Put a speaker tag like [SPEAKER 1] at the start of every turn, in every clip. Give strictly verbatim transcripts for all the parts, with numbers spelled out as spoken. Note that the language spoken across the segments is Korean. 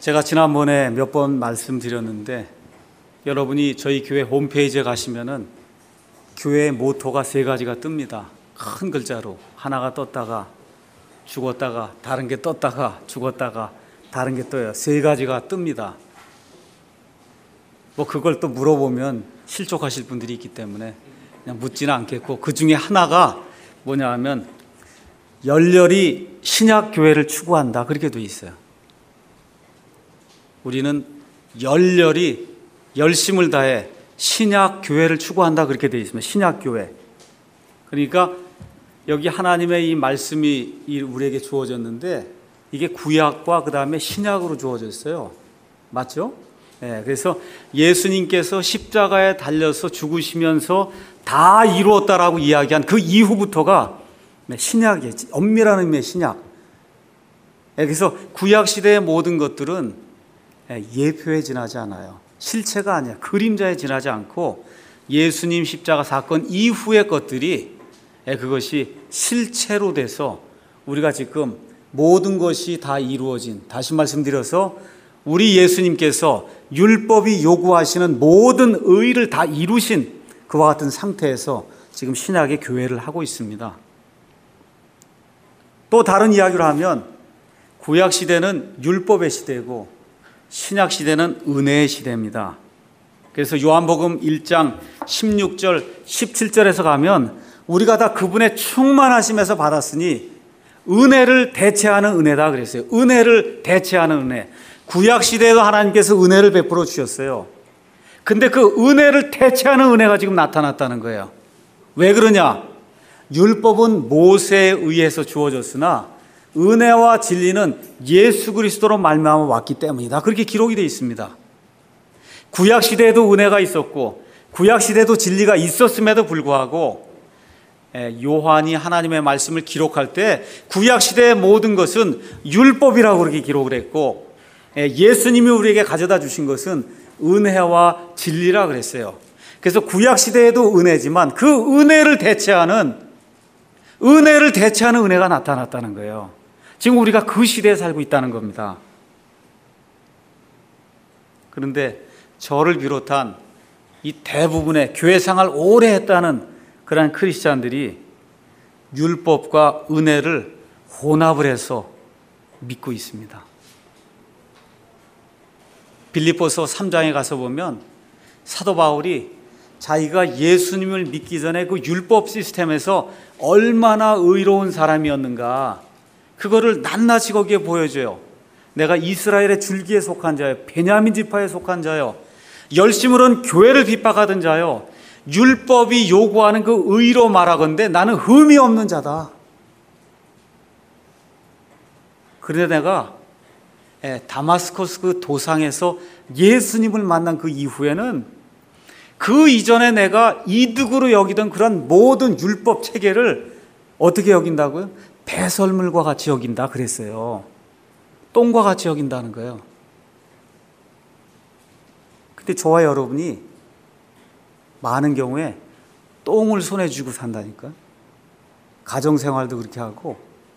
[SPEAKER 1] 제가 지난번에 몇 번 말씀드렸는데 여러분이 저희 교회 홈페이지에 가시면은 교회의 모토가 세 가지가 뜹니다. 큰 글자로 하나가 떴다가 죽었다가 다른 게 떴다가 죽었다가 다른 게 떠요. 세 가지가 뜹니다. 뭐 그걸 또 물어보면 실족하실 분들이 있기 때문에 그냥 묻지는 않겠고, 그 중에 하나가 뭐냐 하면 열렬히 신약 교회를 추구한다, 그렇게 돼 있어요. 우리는 열렬히 열심을 다해 신약 교회를 추구한다, 그렇게 되어 있습니다. 신약 교회. 그러니까 여기 하나님의 이 말씀이 우리에게 주어졌는데 이게 구약과 그 다음에 신약으로 주어졌어요. 맞죠? 네, 그래서 예수님께서 십자가에 달려서 죽으시면서 다 이루었다라고 이야기한 그 이후부터가 신약이에요. 엄밀한 의미의 신약. 네, 그래서 구약 시대의 모든 것들은 예표에 지나지 않아요. 실체가 아니야. 그림자에 지나지 않고 예수님 십자가 사건 이후의 것들이 그것이 실체로 돼서 우리가 지금 모든 것이 다 이루어진, 다시 말씀드려서 우리 예수님께서 율법이 요구하시는 모든 의를 다 이루신 그와 같은 상태에서 지금 신약의 교회를 하고 있습니다. 또 다른 이야기를 하면 구약 시대는 율법의 시대고 신약 시대는 은혜의 시대입니다. 그래서 요한복음 일 장 십육 절 십칠 절에서 가면 우리가 다 그분의 충만하심에서 받았으니 은혜를 대체하는 은혜다 그랬어요. 은혜를 대체하는 은혜. 구약 시대에도 하나님께서 은혜를 베풀어 주셨어요. 근데 그 은혜를 대체하는 은혜가 지금 나타났다는 거예요. 왜 그러냐? 율법은 모세에 의해서 주어졌으나 은혜와 진리는 예수 그리스도로 말미암아 왔기 때문이다, 그렇게 기록이 되어 있습니다. 구약 시대에도 은혜가 있었고 구약 시대에도 진리가 있었음에도 불구하고 요한이 하나님의 말씀을 기록할 때 구약 시대의 모든 것은 율법이라고 그렇게 기록을 했고 예수님이 우리에게 가져다 주신 것은 은혜와 진리라 그랬어요. 그래서 구약 시대에도 은혜지만 그 은혜를 대체하는 은혜를 대체하는 은혜가 나타났다는 거예요. 지금 우리가 그 시대에 살고 있다는 겁니다. 그런데 저를 비롯한 이 대부분의 교회 생활 오래 했다는 그런 크리스찬들이 율법과 은혜를 혼합을 해서 믿고 있습니다. 빌립보서 삼 장에 가서 보면 사도 바울이 자기가 예수님을 믿기 전에 그 율법 시스템에서 얼마나 의로운 사람이었는가, 그거를 낱낱이 거기에 보여줘요. 내가 이스라엘의 줄기에 속한 자요, 베냐민 지파에 속한 자요, 열심으로는 교회를 핍박하던 자요, 율법이 요구하는 그 의로 말하건대 나는 흠이 없는 자다. 그런데 내가 다마스커스 그 도상에서 예수님을 만난 그 이후에는 그 이전에 내가 이득으로 여기던 그런 모든 율법 체계를 어떻게 여긴다고요? 배설물과 같이 여긴다 그랬어요. 똥과 같이 여긴다는 거예요. 근데 저와 여러분이 많은 경우에 똥을 손에 쥐고 산다니까. 가정생활도 그렇게 하고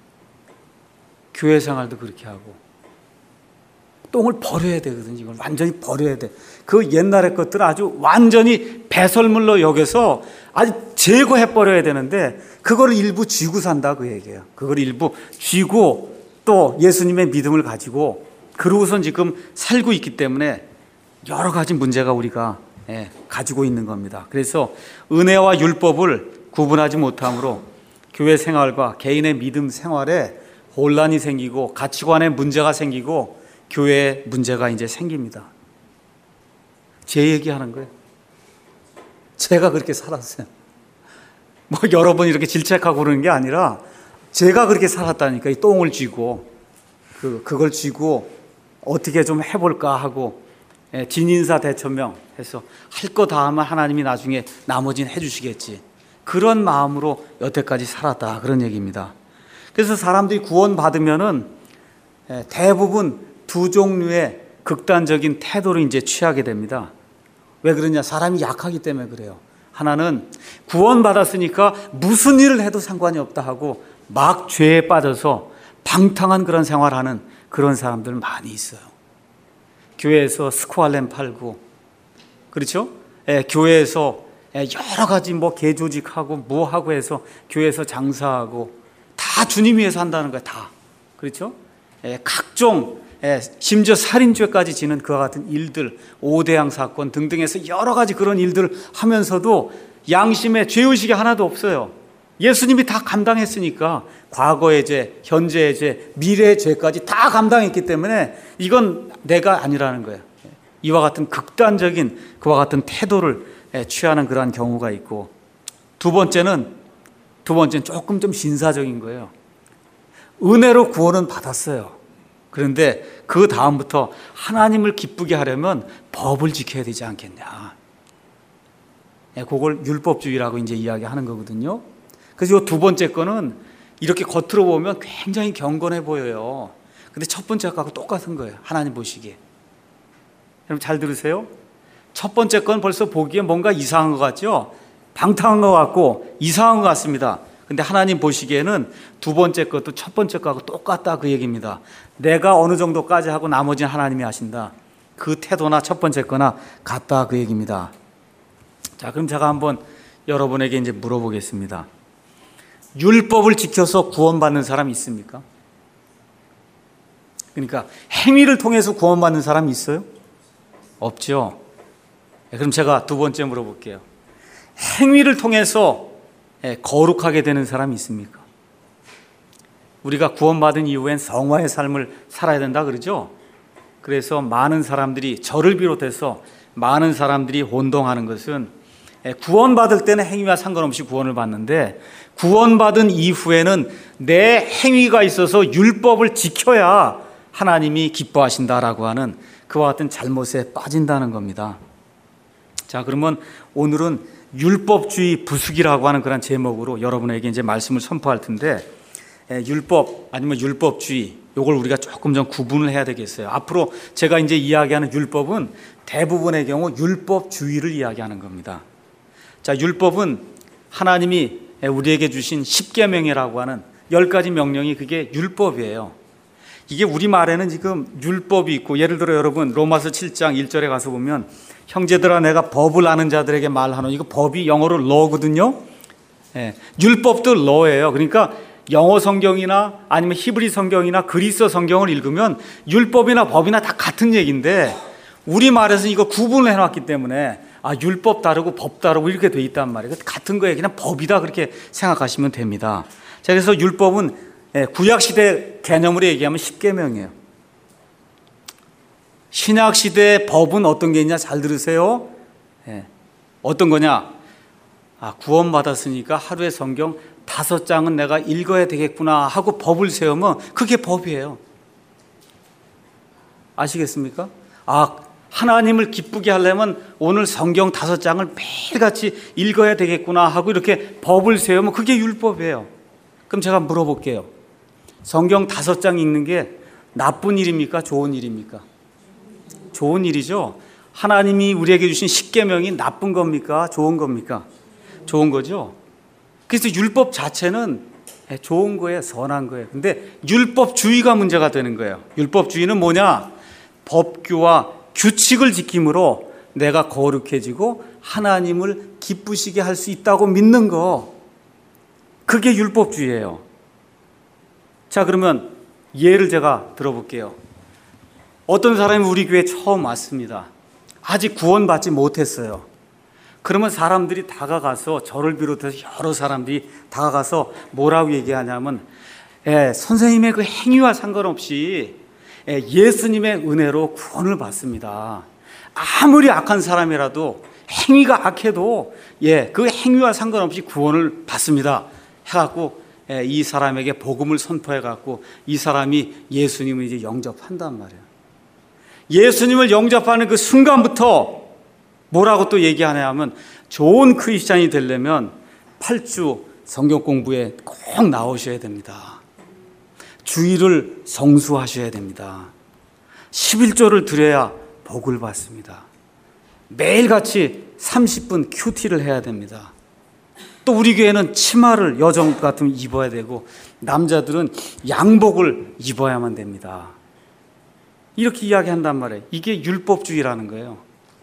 [SPEAKER 1] 교회 생활도 그렇게 하고 똥을 버려야 되거든요. 이걸 완전히 버려야 돼. 그 옛날의 것들을 아주 완전히 배설물로 여겨서 아주 제거해버려야 되는데 그거를 일부 쥐고 산다 그 얘기예요. 그걸 일부 쥐고 또 예수님의 믿음을 가지고 그러고선 지금 살고 있기 때문에 여러 가지 문제가 우리가 예, 가지고 있는 겁니다. 그래서 은혜와 율법을 구분하지 못함으로 교회 생활과 개인의 믿음 생활에 혼란이 생기고 가치관에 문제가 생기고 교회에 문제가 이제 생깁니다. 제 얘기하는 거예요. 제가 그렇게 살았어요. 뭐 여러 번 이렇게 질책하고 그러는 게 아니라 제가 그렇게 살았다니까. 이 똥을 쥐고 그, 그걸 쥐고 어떻게 좀 해볼까 하고 예, 진인사 대천명 해서 할 거 다 하면 하나님이 나중에 나머지는 해주시겠지, 그런 마음으로 여태까지 살았다, 그런 얘기입니다. 그래서 사람들이 구원받으면은 예, 대부분 두 종류의 극단적인 태도를 이제 취하게 됩니다. 왜 그러냐? 사람이 약하기 때문에 그래요. 하나는 구원받았으니까 무슨 일을 해도 상관이 없다 하고 막 죄에 빠져서 방탕한 그런 생활하는 그런 사람들 많이 있어요. 교회에서 스코알렘 팔고, 그렇죠? 예, 교회에서 예, 여러 가지 뭐 개조직하고 뭐 하고 해서 교회에서 장사하고 다 주님 위해서 한다는 거야, 다. 그렇죠? 예, 각종 예, 심지어 살인죄까지 지는 그와 같은 일들, 오대양 사건 등등해서 여러 가지 그런 일들을 하면서도 양심에 죄의식이 하나도 없어요. 예수님이 다 감당했으니까 과거의 죄, 현재의 죄, 미래의 죄까지 다 감당했기 때문에 이건 내가 아니라는 거예요. 이와 같은 극단적인 그와 같은 태도를 취하는 그러한 경우가 있고, 두 번째는 두 번째는 조금 좀 신사적인 거예요. 은혜로 구원은 받았어요. 그런데 그 다음부터 하나님을 기쁘게 하려면 법을 지켜야 되지 않겠냐. 그걸 율법주의라고 이제 이야기하는 거거든요. 그래서 이 두 번째 거는 이렇게 겉으로 보면 굉장히 경건해 보여요. 근데 첫 번째 거하고 똑같은 거예요. 하나님 보시기에. 여러분 잘 들으세요. 첫 번째 건 벌써 보기에 뭔가 이상한 것 같죠? 방탕한 것 같고 이상한 것 같습니다. 근데 하나님 보시기에는 두 번째 것도 첫 번째 거하고 똑같다, 그 얘기입니다. 내가 어느 정도까지 하고 나머지는 하나님이 하신다. 그 태도나 첫 번째 거나 같다, 그 얘기입니다. 자, 그럼 제가 한번 여러분에게 이제 물어보겠습니다. 율법을 지켜서 구원받는 사람 있습니까? 그러니까 행위를 통해서 구원받는 사람이 있어요? 없죠. 그럼 제가 두 번째 물어볼게요. 행위를 통해서 거룩하게 되는 사람이 있습니까? 우리가 구원받은 이후엔 성화의 삶을 살아야 된다 그러죠? 그래서 많은 사람들이, 저를 비롯해서 많은 사람들이 혼동하는 것은 구원받을 때는 행위와 상관없이 구원을 받는데 구원받은 이후에는 내 행위가 있어서 율법을 지켜야 하나님이 기뻐하신다라고 하는 그와 같은 잘못에 빠진다는 겁니다. 자, 그러면 오늘은 율법주의 부수기라고 하는 그런 제목으로 여러분에게 이제 말씀을 선포할 텐데, 율법 아니면 율법주의, 요걸 우리가 조금 좀 구분을 해야 되겠어요. 앞으로 제가 이제 이야기하는 율법은 대부분의 경우 율법주의를 이야기하는 겁니다. 자, 율법은 하나님이 우리에게 주신 십계명이라고 하는 열 가지 명령이 그게 율법이에요. 이게 우리말에는 지금 율법이 있고, 예를 들어 여러분 로마서 칠 장 일 절에 가서 보면 형제들아 내가 법을 아는 자들에게 말하노니, 이거 법이 영어로 law거든요. 예, 율법도 law예요. 그러니까 영어 성경이나 아니면 히브리 성경이나 그리스 성경을 읽으면 율법이나 법이나 다 같은 얘기인데 우리말에서 이거 구분을 해놨기 때문에 아, 율법 다르고 법 다르고 이렇게 돼 있단 말이에요. 같은 거예요. 그냥 법이다 그렇게 생각하시면 됩니다. 자, 그래서 율법은 구약시대 개념으로 얘기하면 십계명이에요. 신약시대의 법은 어떤 게 있냐 잘 들으세요. 예. 어떤 거냐? 아, 구원받았으니까 하루에 성경 다섯 장은 내가 읽어야 되겠구나 하고 법을 세우면 그게 법이에요. 아시겠습니까? 아, 하나님을 기쁘게 하려면 오늘 성경 다섯 장을 매일같이 읽어야 되겠구나 하고 이렇게 법을 세우면 그게 율법이에요. 그럼 제가 물어볼게요. 성경 다섯 장 읽는 게 나쁜 일입니까? 좋은 일입니까? 좋은 일이죠. 하나님이 우리에게 주신 십계명이 나쁜 겁니까? 좋은 겁니까? 좋은 거죠. 그래서 율법 자체는 좋은 거예요. 선한 거예요. 근데 율법주의가 문제가 되는 거예요. 율법주의는 뭐냐? 법규와 규칙을 지킴으로 내가 거룩해지고 하나님을 기쁘시게 할 수 있다고 믿는 거, 그게 율법주의예요. 자, 그러면 예를 제가 들어볼게요. 어떤 사람이 우리 교회에 처음 왔습니다. 아직 구원받지 못했어요. 그러면 사람들이 다가가서, 저를 비롯해서 여러 사람들이 다가가서 뭐라고 얘기하냐면 예, 선생님의 그 행위와 상관없이 예, 예수님의 은혜로 구원을 받습니다. 아무리 악한 사람이라도, 행위가 악해도 예, 그 행위와 상관없이 구원을 받습니다 해갖고 예, 이 사람에게 복음을 선포해갖고 이 사람이 예수님을 이제 영접한단 말이에요. 예수님을 영접하는 그 순간부터 뭐라고 또 얘기하냐 하면, 좋은 크리스찬이 되려면 팔 주 성경 공부에 꼭 나오셔야 됩니다. 주일을 성수하셔야 됩니다. 십일조를 드려야 복을 받습니다. 매일같이 삼십 분 큐티를 해야 됩니다. 또 우리 교회는 치마를 여정 같으면 입어야 되고 남자들은 양복을 입어야만 됩니다. 이렇게 이야기한단 말이에요. 이게 율법주의라는 거예요.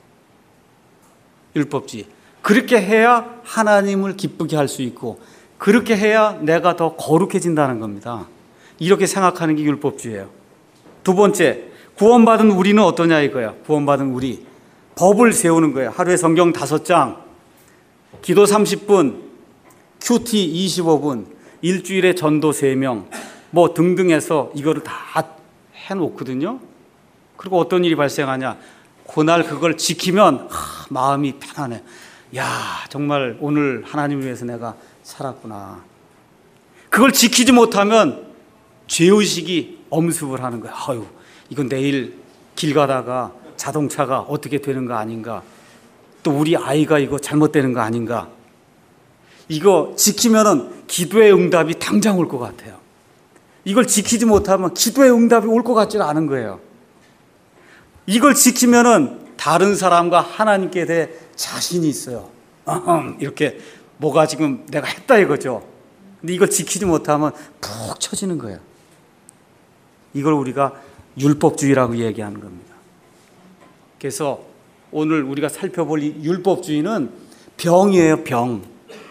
[SPEAKER 1] 율법주의. 그렇게 해야 하나님을 기쁘게 할 수 있고, 그렇게 해야 내가 더 거룩해진다는 겁니다. 이렇게 생각하는 게 율법주의예요. 두 번째, 구원받은 우리는 어떠냐 이거야. 구원받은 우리. 법을 세우는 거예요. 하루에 성경 다섯 장, 기도 삼십 분, 큐티 이십오 분, 일주일에 전도 세 명, 뭐 등등 해서 이거를 다 해놓거든요. 그리고 어떤 일이 발생하냐. 그날 그걸 지키면 하, 마음이 편안해. 야, 정말 오늘 하나님을 위해서 내가 살았구나. 그걸 지키지 못하면 죄의식이 엄습을 하는 거야. 아유, 이건 내일 길 가다가 자동차가 어떻게 되는 거 아닌가. 또 우리 아이가 이거 잘못되는 거 아닌가. 이거 지키면은 기도의 응답이 당장 올 것 같아요. 이걸 지키지 못하면 기도의 응답이 올 것 같지는 않은 거예요. 이걸 지키면은 다른 사람과 하나님께 대해 자신이 있어요. 이렇게 뭐가 지금 내가 했다 이거죠. 근데 이걸 지키지 못하면 푹 처지는 거예요. 이걸 우리가 율법주의라고 얘기하는 겁니다. 그래서 오늘 우리가 살펴볼 이 율법주의는 병이에요, 병.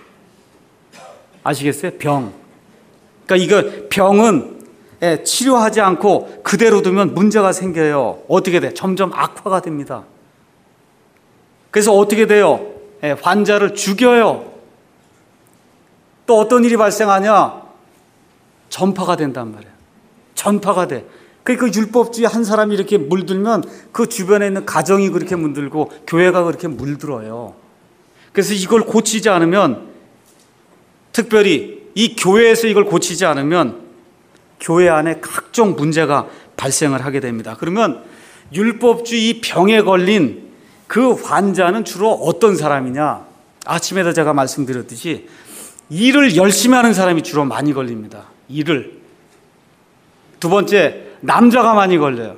[SPEAKER 1] 아시겠어요? 병. 그러니까 이거 병은 치료하지 않고 그대로 두면 문제가 생겨요. 어떻게 돼? 점점 악화가 됩니다. 그래서 어떻게 돼요? 환자를 죽여요. 또 어떤 일이 발생하냐? 전파가 된단 말이에요. 전파가 돼. 그러니까 율법주의 한 사람이 이렇게 물들면 그 주변에 있는 가정이 그렇게 물들고 교회가 그렇게 물들어요. 그래서 이걸 고치지 않으면, 특별히 이 교회에서 이걸 고치지 않으면 교회 안에 각종 문제가 발생을 하게 됩니다. 그러면 율법주의 병에 걸린 그 환자는 주로 어떤 사람이냐? 아침에도 제가 말씀드렸듯이 일을 열심히 하는 사람이 주로 많이 걸립니다. 일을. 두 번째, 남자가 많이 걸려요.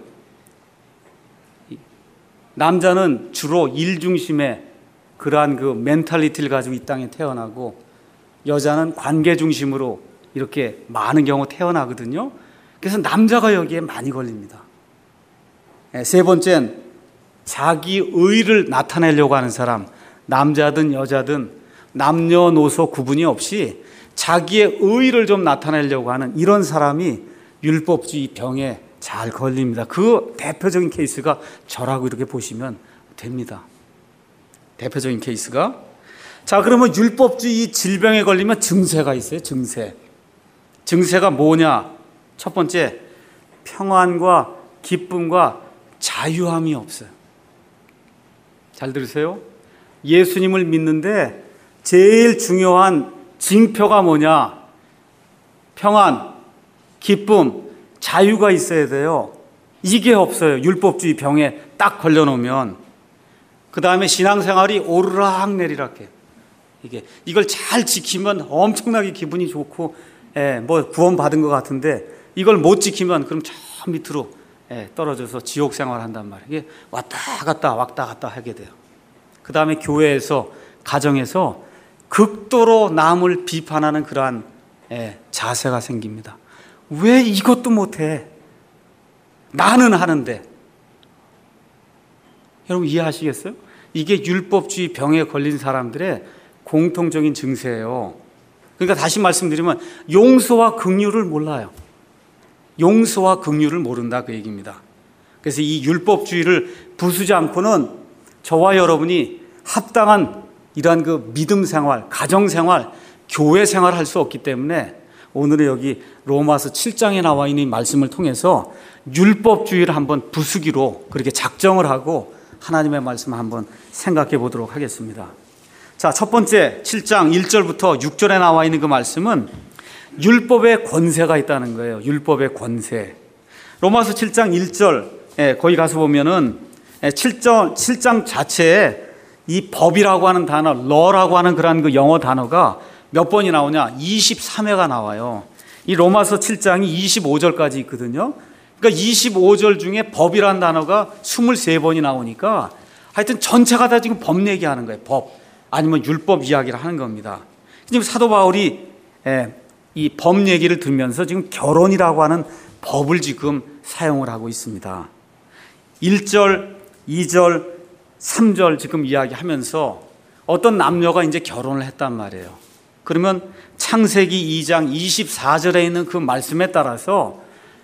[SPEAKER 1] 남자는 주로 일 중심의 그러한 그 멘탈리티를 가지고 이 땅에 태어나고, 여자는 관계 중심으로 이렇게 많은 경우 태어나거든요. 그래서 남자가 여기에 많이 걸립니다. 세 번째는 자기 의를 나타내려고 하는 사람, 남자든 여자든 남녀노소 구분이 없이 자기의 의를 좀 나타내려고 하는 이런 사람이 율법주의 병에 잘 걸립니다. 그 대표적인 케이스가 저라고 이렇게 보시면 됩니다. 대표적인 케이스가. 자, 그러면 율법주의 질병에 걸리면 증세가 있어요. 증세. 증세가 뭐냐? 첫 번째, 평안과 기쁨과 자유함이 없어요. 잘 들으세요. 예수님을 믿는데 제일 중요한 징표가 뭐냐? 평안, 기쁨, 자유가 있어야 돼요. 이게 없어요. 율법주의 병에 딱 걸려놓으면. 그 다음에 신앙생활이 오르락내리락 해요. 이게, 이걸 잘 지키면 엄청나게 기분이 좋고, 예, 뭐 구원받은 것 같은데, 이걸 못 지키면 그럼 저 밑으로 예, 떨어져서 지옥 생활한단 말이에요. 이게 왔다 갔다 왔다 갔다 하게 돼요. 그 다음에 교회에서, 가정에서 극도로 남을 비판하는 그러한 예, 자세가 생깁니다. 왜 이것도 못해? 나는 하는데. 여러분 이해하시겠어요? 이게 율법주의 병에 걸린 사람들의 공통적인 증세예요. 그러니까 다시 말씀드리면 용서와 긍휼을 몰라요. 용서와 긍휼을 모른다 그 얘기입니다. 그래서 이 율법주의를 부수지 않고는 저와 여러분이 합당한 이러한 그 믿음 생활, 가정 생활, 교회 생활을 할 수 없기 때문에 오늘은 여기 로마서 칠 장에 나와 있는 이 말씀을 통해서 율법주의를 한번 부수기로 그렇게 작정을 하고 하나님의 말씀을 한번 생각해 보도록 하겠습니다. 자, 첫 번째 칠 장 일 절부터 육 절에 나와 있는 그 말씀은 율법의 권세가 있다는 거예요. 율법의 권세. 로마서 칠 장 일 절, 예, 거기 가서 보면은 칠 장, 칠 장 자체에 이 법이라고 하는 단어, law라고 하는 그런 그 영어 단어가 몇 번이 나오냐? 이십삼 회가 나와요. 이 로마서 칠 장이 이십오 절까지 있거든요. 그러니까 이십오 절 중에 법이라는 단어가 이십삼 번이 나오니까 하여튼 전체가 다 지금 법 얘기하는 거예요. 법. 아니면 율법 이야기를 하는 겁니다. 지금 사도 바울이 이 법 얘기를 들으면서 지금 결혼이라고 하는 법을 지금 사용을 하고 있습니다. 일 절, 이 절, 삼 절 지금 이야기하면서 어떤 남녀가 이제 결혼을 했단 말이에요. 그러면 창세기 이 장 이십사 절에 있는 그 말씀에 따라서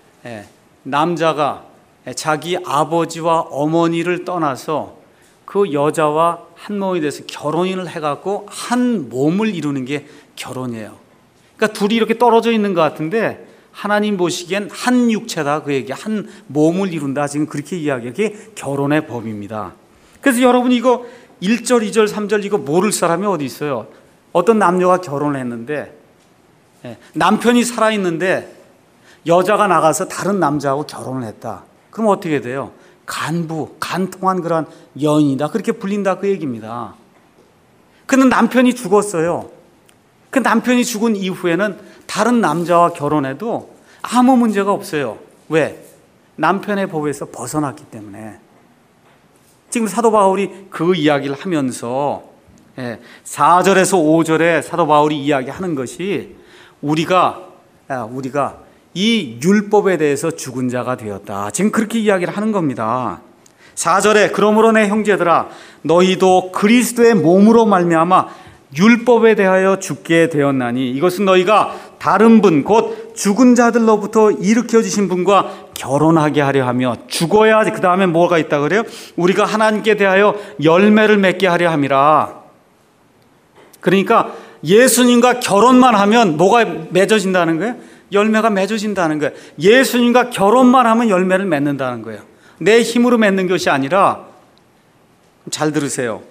[SPEAKER 1] 남자가 자기 아버지와 어머니를 떠나서 그 여자와 한 몸이 돼서 결혼을 해갖고 한 몸을 이루는 게 결혼이에요. 그러니까 둘이 이렇게 떨어져 있는 것 같은데 하나님 보시기엔 한 육체다, 그 얘기, 한 몸을 이룬다, 지금 그렇게 이야기해요. 그게 결혼의 법입니다. 그래서 여러분 이거 일 절, 이 절, 삼 절 이거 모를 사람이 어디 있어요? 어떤 남녀가 결혼을 했는데 남편이 살아있는데 여자가 나가서 다른 남자하고 결혼을 했다. 그럼 어떻게 돼요? 간부, 간통한 그런 여인이다, 그렇게 불린다, 그 얘기입니다. 근데 남편이 죽었어요. 그 남편이 죽은 이후에는 다른 남자와 결혼해도 아무 문제가 없어요. 왜? 남편의 법에서 벗어났기 때문에. 지금 사도 바울이 그 이야기를 하면서 사 절에서 오 절에 사도 바울이 이야기하는 것이 우리가 우리가 이 율법에 대해서 죽은 자가 되었다, 지금 그렇게 이야기를 하는 겁니다. 사 절에 그러므로 내 형제들아 너희도 그리스도의 몸으로 말미암아 율법에 대하여 죽게 되었나니 이것은 너희가 다른 분 곧 죽은 자들로부터 일으켜 주신 분과 결혼하게 하려 하며 죽어야 그 다음에 뭐가 있다 그래요? 우리가 하나님께 대하여 열매를 맺게 하려 함이라. 그러니까 예수님과 결혼만 하면 뭐가 맺어진다는 거예요? 열매가 맺어진다는 거예요. 예수님과 결혼만 하면 열매를 맺는다는 거예요. 내 힘으로 맺는 것이 아니라, 잘 들으세요.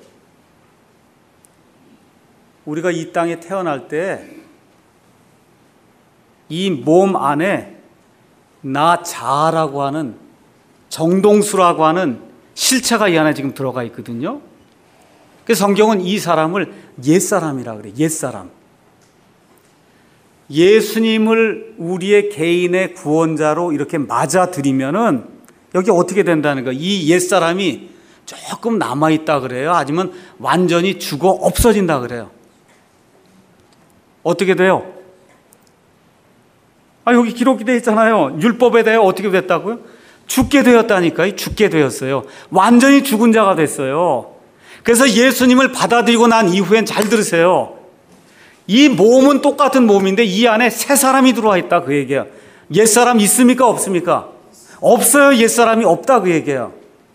[SPEAKER 1] 우리가 이 땅에 태어날 때 이 몸 안에 나 자아라고 하는, 정동수라고 하는 실체가 이 안에 지금 들어가 있거든요. 그래서 성경은 이 사람을 옛사람이라 그래요. 옛사람. 예수님을 우리의 개인의 구원자로 이렇게 맞아들이면은 여기 어떻게 된다는 거예요? 이 옛사람이 조금 남아있다 그래요? 아니면 완전히 죽어 없어진다 그래요? 어떻게 돼요? 아, 여기 기록이 되어 있잖아요. 율법에 대해 어떻게 됐다고요? 죽게 되었다니까요. 죽게 되었어요. 완전히 죽은 자가 됐어요. 그래서 예수님을 받아들이고 난 이후엔, 잘 들으세요, 이 몸은 똑같은 몸인데 이 안에 새 사람이 들어와 있다, 그 얘기야. 옛사람 있습니까? 없습니까? 없어요. 옛사람이 없다, 그 얘기예요.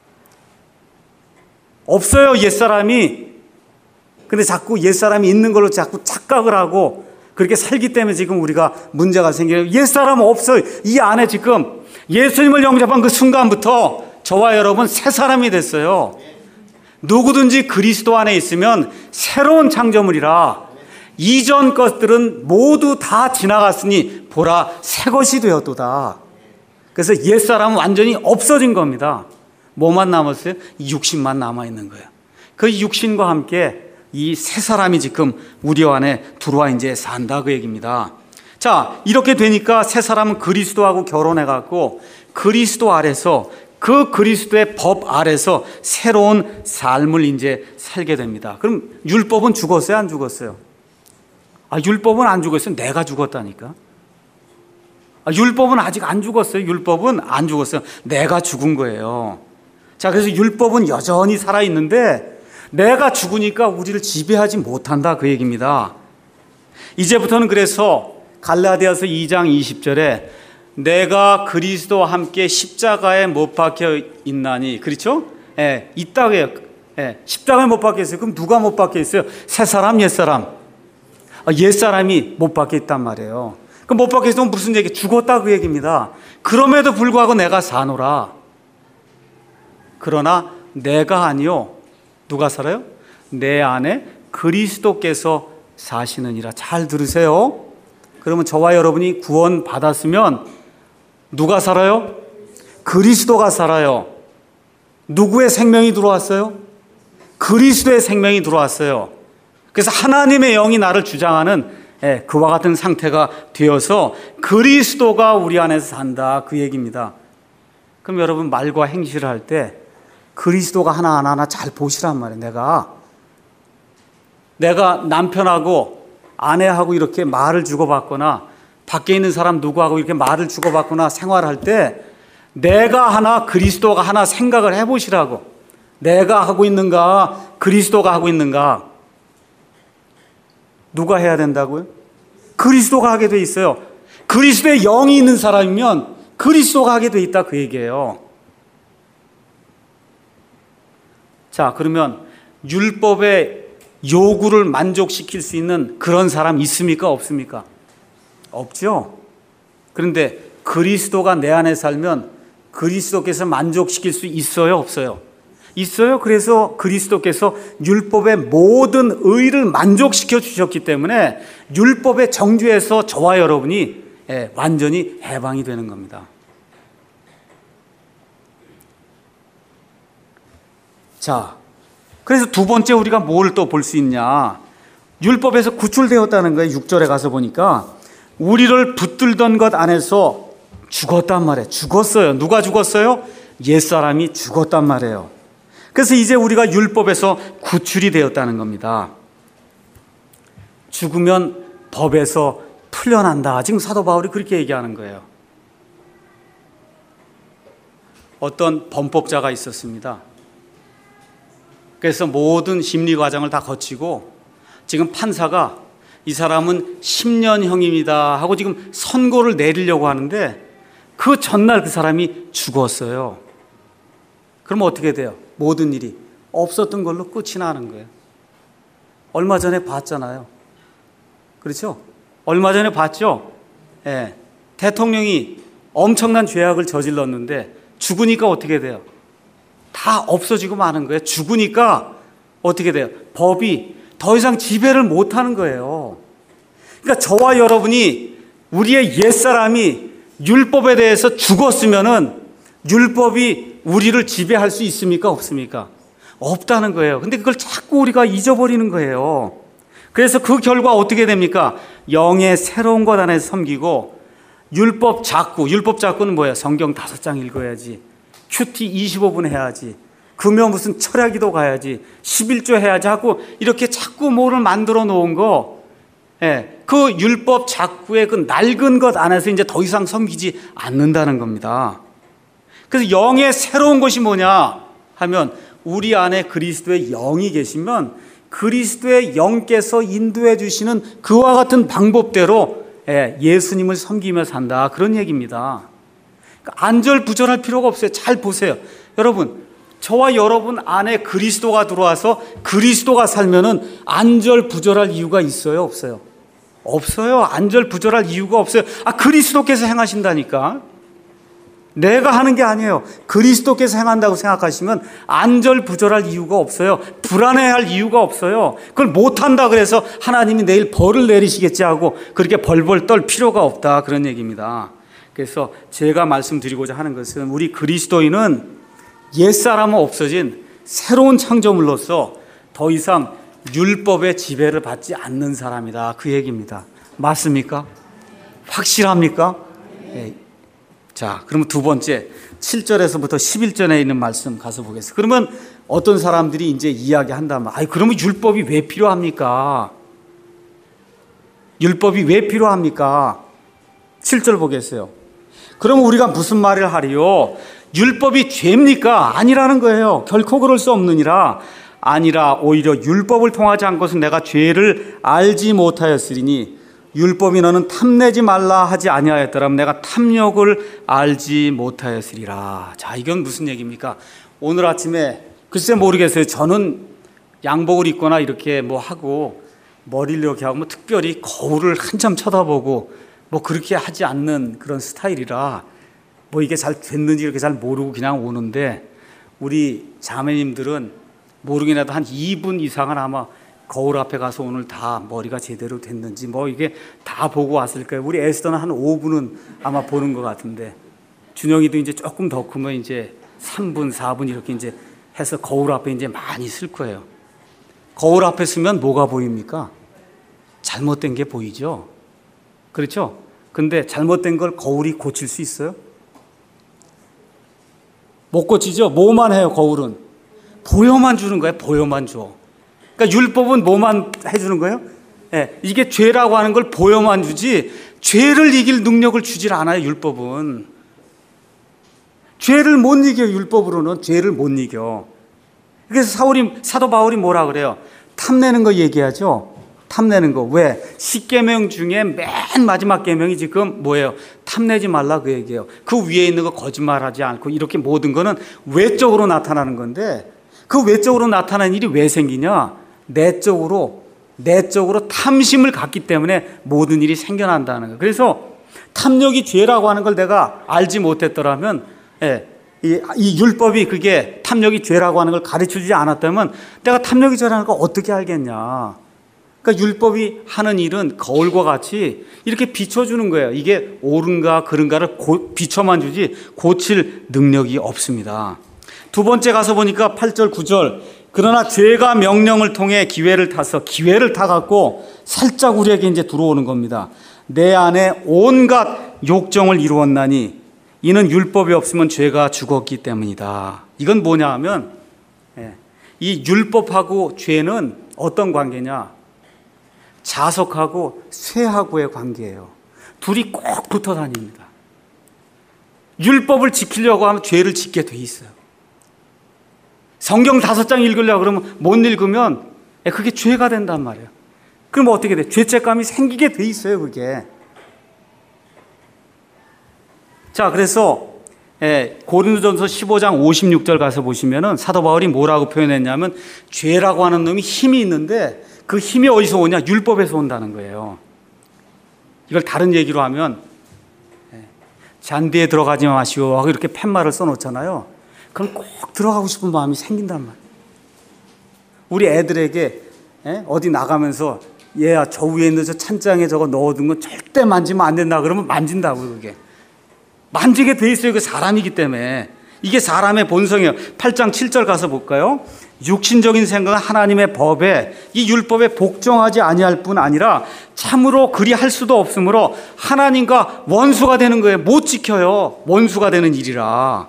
[SPEAKER 1] 없어요, 옛사람이. 근데 자꾸 옛사람이 있는 걸로 자꾸 착각을 하고 그렇게 살기 때문에 지금 우리가 문제가 생겨요. 옛사람은 없어요. 이 안에 지금 예수님을 영접한 그 순간부터 저와 여러분 새 사람이 됐어요. 누구든지 그리스도 안에 있으면 새로운 창조물이라 이전 것들은 모두 다 지나갔으니 보라 새 것이 되었도다. 그래서 옛사람은 완전히 없어진 겁니다. 뭐만 남았어요? 육신만 남아있는 거예요. 그 육신과 함께 이 새 사람이 지금 우리 안에 들어와 이제 산다, 그 얘기입니다. 자, 이렇게 되니까 새 사람은 그리스도하고 결혼해갖고 그리스도 아래서, 그 그리스도의 법 아래서 새로운 삶을 이제 살게 됩니다. 그럼 율법은 죽었어요? 안 죽었어요? 아, 율법은 안 죽었어요. 내가 죽었다니까. 아, 율법은 아직 안 죽었어요. 율법은 안 죽었어요. 내가 죽은 거예요. 자, 그래서 율법은 여전히 살아있는데 내가 죽으니까 우리를 지배하지 못한다, 그 얘기입니다. 이제부터는 그래서 갈라디아서 이 장 이십 절에 내가 그리스도와 함께 십자가에 못 박혀 있나니, 그렇죠? 예, 있다고 해요. 예, 십자가에 못 박혀 있어요. 그럼 누가 못 박혀 있어요? 새 사람, 옛 사람? 아, 옛 사람이 못 박혀 있단 말이에요. 그럼 못 박혀 있으면 무슨 얘기? 죽었다, 그 얘기입니다. 그럼에도 불구하고 내가 사노라. 그러나 내가 아니요, 누가 살아요? 내 안에 그리스도께서 사시느니라. 잘 들으세요. 그러면 저와 여러분이 구원 받았으면 누가 살아요? 그리스도가 살아요. 누구의 생명이 들어왔어요? 그리스도의 생명이 들어왔어요. 그래서 하나님의 영이 나를 주장하는, 예, 그와 같은 상태가 되어서 그리스도가 우리 안에서 산다, 그 얘기입니다. 그럼 여러분 말과 행실을 할 때 그리스도가 하나하나 하나 잘 보시란 말이에요. 내가 내가 남편하고 아내하고 이렇게 말을 주고받거나 밖에 있는 사람 누구하고 이렇게 말을 주고받거나 생활할 때 내가 하나 그리스도가 하나 생각을 해보시라고. 내가 하고 있는가 그리스도가 하고 있는가. 누가 해야 된다고요? 그리스도가 하게 돼 있어요. 그리스도의 영이 있는 사람이면 그리스도가 하게 돼 있다 그 얘기예요. 자, 그러면 율법의 요구를 만족시킬 수 있는 그런 사람 있습니까? 없습니까? 없죠. 그런데 그리스도가 내 안에 살면 그리스도께서 만족시킬 수 있어요? 없어요? 있어요. 그래서 그리스도께서 율법의 모든 의를 만족시켜 주셨기 때문에 율법의 정죄에서 저와 여러분이 완전히 해방이 되는 겁니다. 자, 그래서 두 번째 우리가 뭘 또 볼 수 있냐. 율법에서 구출되었다는 거예요. 육 절에 가서 보니까 우리를 붙들던 것 안에서 죽었단 말이에요. 죽었어요. 누가 죽었어요? 옛사람이 죽었단 말이에요. 그래서 이제 우리가 율법에서 구출이 되었다는 겁니다. 죽으면 법에서 풀려난다. 지금 사도 바울이 그렇게 얘기하는 거예요. 어떤 범법자가 있었습니다. 그래서 모든 심리 과정을 다 거치고 지금 판사가 이 사람은 십 년형입니다 하고 지금 선고를 내리려고 하는데 그 전날 그 사람이 죽었어요. 그럼 어떻게 돼요? 모든 일이 없었던 걸로 끝이 나는 거예요. 얼마 전에 봤잖아요. 그렇죠? 얼마 전에 봤죠? 예. 대통령이 엄청난 죄악을 저질렀는데 죽으니까 어떻게 돼요? 다 없어지고 마는 거예요. 죽으니까 어떻게 돼요? 법이 더 이상 지배를 못하는 거예요. 그러니까 저와 여러분이 우리의 옛사람이 율법에 대해서 죽었으면은 율법이 우리를 지배할 수 있습니까? 없습니까? 없다는 거예요. 근데 그걸 자꾸 우리가 잊어버리는 거예요. 그래서 그 결과 어떻게 됩니까? 영의 새로운 것 안에서 섬기고 율법 작구, 율법 작구는 뭐예요? 성경 다섯 장 읽어야지. 큐티 이십오 분 해야지. 금요 무슨 철야기도 가야지. 십일조 해야지 하고 이렇게 자꾸 뭐를 만들어 놓은 거, 예, 그 율법 작구의 그 낡은 것 안에서 이제 더 이상 섬기지 않는다는 겁니다. 그래서 영의 새로운 것이 뭐냐 하면 우리 안에 그리스도의 영이 계시면 그리스도의 영께서 인도해 주시는 그와 같은 방법대로 예수님을 섬기며 산다. 그런 얘기입니다. 안절부절할 필요가 없어요. 잘 보세요. 여러분, 저와 여러분 안에 그리스도가 들어와서 그리스도가 살면은 안절부절할 이유가 있어요? 없어요? 없어요. 안절부절할 이유가 없어요. 아, 그리스도께서 행하신다니까. 내가 하는 게 아니에요. 그리스도께서 행한다고 생각하시면 안절부절할 이유가 없어요. 불안해할 이유가 없어요. 그걸 못한다 그래서 하나님이 내일 벌을 내리시겠지 하고 그렇게 벌벌 떨 필요가 없다. 그런 얘기입니다. 그래서 제가 말씀드리고자 하는 것은 우리 그리스도인은 옛사람은 없어진 새로운 창조물로서 더 이상 율법의 지배를 받지 않는 사람이다. 그 얘기입니다. 맞습니까? 확실합니까? 네. 자, 그러면 두 번째 칠 절에서부터 십일 절에 있는 말씀 가서 보겠습니다. 그러면 어떤 사람들이 이제 이야기한다면, 아이, 그러면 율법이 왜 필요합니까? 율법이 왜 필요합니까? 칠 절 보겠어요. 그러면 우리가 무슨 말을 하리요? 율법이 죄입니까? 아니라는 거예요. 결코 그럴 수 없느니라. 아니라 오히려 율법을 통하지 않고서 내가 죄를 알지 못하였으리니 율법이 너는 탐내지 말라 하지 아니하였더라면 내가 탐욕을 알지 못하였으리라. 자, 이건 무슨 얘기입니까? 오늘 아침에 글쎄 모르겠어요. 저는 양복을 입거나 이렇게 뭐 하고 머리를 이렇게 하고 뭐 특별히 거울을 한참 쳐다보고 뭐 그렇게 하지 않는 그런 스타일이라 뭐 이게 잘 됐는지 이렇게 잘 모르고 그냥 오는데 우리 자매님들은 모르긴 해도 한 이 분 이상은 아마 거울 앞에 가서 오늘 다 머리가 제대로 됐는지 뭐 이게 다 보고 왔을 거예요. 우리 에스더는 한 오 분은 아마 보는 것 같은데 준영이도 이제 조금 더 크면 이제 삼 분, 사 분 이렇게 이제 해서 거울 앞에 이제 많이 쓸 거예요. 거울 앞에 쓰면 뭐가 보입니까? 잘못된 게 보이죠? 그렇죠? 근데 잘못된 걸 거울이 고칠 수 있어요? 못 고치죠? 뭐만 해요, 거울은? 보여만 주는 거예요, 보여만 줘. 그러니까 율법은 뭐만 해주는 거예요? 예, 이게 죄라고 하는 걸 보여만 주지 죄를 이길 능력을 주질 않아요, 율법은. 죄를 못 이겨. 율법으로는 죄를 못 이겨. 그래서 사울이, 사도 바울이 뭐라 그래요? 탐내는 거 얘기하죠. 탐내는 거. 왜? 십계명 중에 맨 마지막 계명이 지금 뭐예요? 탐내지 말라 그 얘기예요. 그 위에 있는 거 거짓말하지 않고 이렇게 모든 거는 외적으로 나타나는 건데, 그 외적으로 나타나는 일이 왜 생기냐? 내적으로 내적으로 탐심을 갖기 때문에 모든 일이 생겨난다는 거예요. 그래서 탐욕이 죄라고 하는 걸 내가 알지 못했더라면, 예, 이, 이 율법이 그게 탐욕이 죄라고 하는 걸 가르쳐주지 않았다면 내가 탐욕이 죄라는 걸 어떻게 알겠냐? 그러니까 율법이 하는 일은 거울과 같이 이렇게 비춰주는 거예요. 이게 옳은가 그른가를 고, 비춰만 주지 고칠 능력이 없습니다. 두 번째 가서 보니까 팔 절 구 절, 그러나 죄가 명령을 통해 기회를 타서, 기회를 타갖고 살짝 우리에게 이제 들어오는 겁니다. 내 안에 온갖 욕정을 이루었나니 이는 율법이 없으면 죄가 죽었기 때문이다. 이건 뭐냐 하면, 이 율법하고 죄는 어떤 관계냐? 자석하고 쇠하고의 관계예요. 둘이 꼭 붙어 다닙니다. 율법을 지키려고 하면 죄를 짓게 돼 있어요. 성경 다섯 장 읽으려고 그러면 못 읽으면 그게 죄가 된단 말이에요. 그럼 어떻게 돼? 죄책감이 생기게 돼 있어요, 그게. 자, 그래서 고린도전서 십오 장 오십육 절 가서 보시면은 사도 바울이 뭐라고 표현했냐면, 죄라고 하는 놈이 힘이 있는데 그 힘이 어디서 오냐? 율법에서 온다는 거예요. 이걸 다른 얘기로 하면, 잔디에 들어가지 마시오 하고 이렇게 팻말을 써놓잖아요. 그럼 꼭 들어가고 싶은 마음이 생긴단 말이에요. 우리 애들에게 어디 나가면서, 얘야 저 위에 있는 저 찬장에 저거 넣어둔 건 절대 만지면 안 된다 그러면 만진다고. 그게 만지게 돼 있어요. 그 사람이기 때문에. 이게 사람의 본성이에요. 팔 장 칠 절 가서 볼까요? 육신적인 생각은 하나님의 법에, 이 율법에 복종하지 아니할 뿐 아니라 참으로 그리할 수도 없으므로 하나님과 원수가 되는 거예요. 못 지켜요. 원수가 되는 일이라.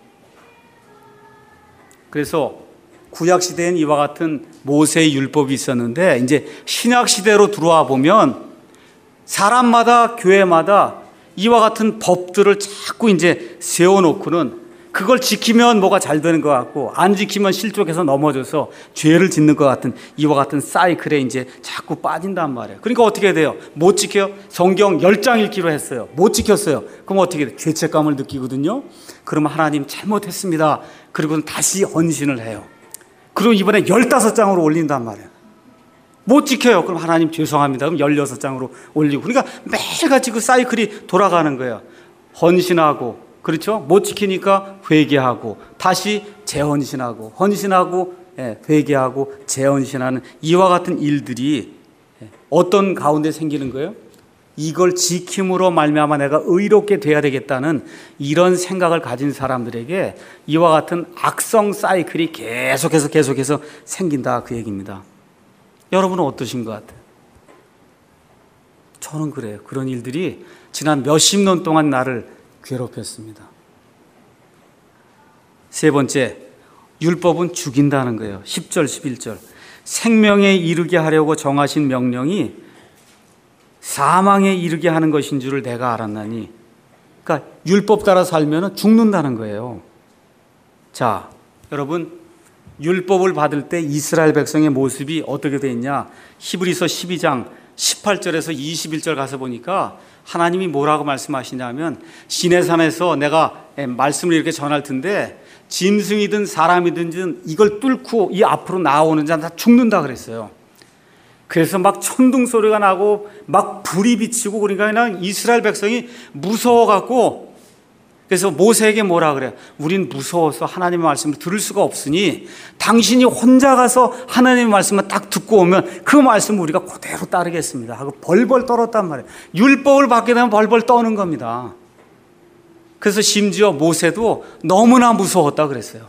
[SPEAKER 1] 그래서 구약 시대엔 이와 같은 모세의 율법이 있었는데, 이제 신약 시대로 들어와 보면 사람마다, 교회마다 이와 같은 법들을 자꾸 이제 세워놓고는 그걸 지키면 뭐가 잘 되는 것 같고, 안 지키면 실족해서 넘어져서 죄를 짓는 것 같은 이와 같은 사이클에 이제 자꾸 빠진단 말이에요. 그러니까 어떻게 돼요? 못 지켜요? 성경 열 장 읽기로 했어요. 못 지켰어요. 그럼 어떻게 돼요? 죄책감을 느끼거든요. 그러면 하나님 잘못했습니다. 그리고는 다시 헌신을 해요. 그리고 이번에 열다섯 장으로 올린단 말이에요. 못 지켜요. 그럼 하나님 죄송합니다. 그럼 열여섯 장으로 올리고. 그러니까 매일같이 그 사이클이 돌아가는 거예요. 헌신하고, 그렇죠? 못 지키니까 회개하고, 다시 재헌신하고, 헌신하고, 회개하고, 재헌신하는 이와 같은 일들이 어떤 가운데 생기는 거예요? 이걸 지킴으로 말미암아 내가 의롭게 돼야 되겠다는 이런 생각을 가진 사람들에게 이와 같은 악성 사이클이 계속해서 계속해서 생긴다, 그 얘기입니다. 여러분은 어떠신 것 같아요? 저는 그래요. 그런 일들이 지난 몇십 년 동안 나를 괴롭혔습니다. 세 번째, 율법은 죽인다는 거예요. 십 절 십일 절. 생명에 이르게 하려고 정하신 명령이 사망에 이르게 하는 것인 줄을 내가 알았나니. 그러니까 율법 따라 살면 죽는다는 거예요. 자, 여러분, 율법을 받을 때 이스라엘 백성의 모습이 어떻게 돼 있냐? 히브리서 십이 장 십팔 절에서 이십일 절 가서 보니까 하나님이 뭐라고 말씀하시냐면, 시내산에서 내가 말씀을 이렇게 전할 텐데 짐승이든 사람이든 이걸 뚫고 이 앞으로 나오는 자는 다 죽는다 그랬어요. 그래서 막 천둥 소리가 나고 막 불이 비치고, 그러니까 그냥 이스라엘 백성이 무서워갖고, 그래서 모세에게 뭐라 그래요? 우린 무서워서 하나님의 말씀을 들을 수가 없으니 당신이 혼자 가서 하나님의 말씀을 딱 듣고 오면 그 말씀을 우리가 그대로 따르겠습니다 하고 벌벌 떨었단 말이에요. 율법을 받게 되면 벌벌 떠는 겁니다. 그래서 심지어 모세도 너무나 무서웠다 그랬어요.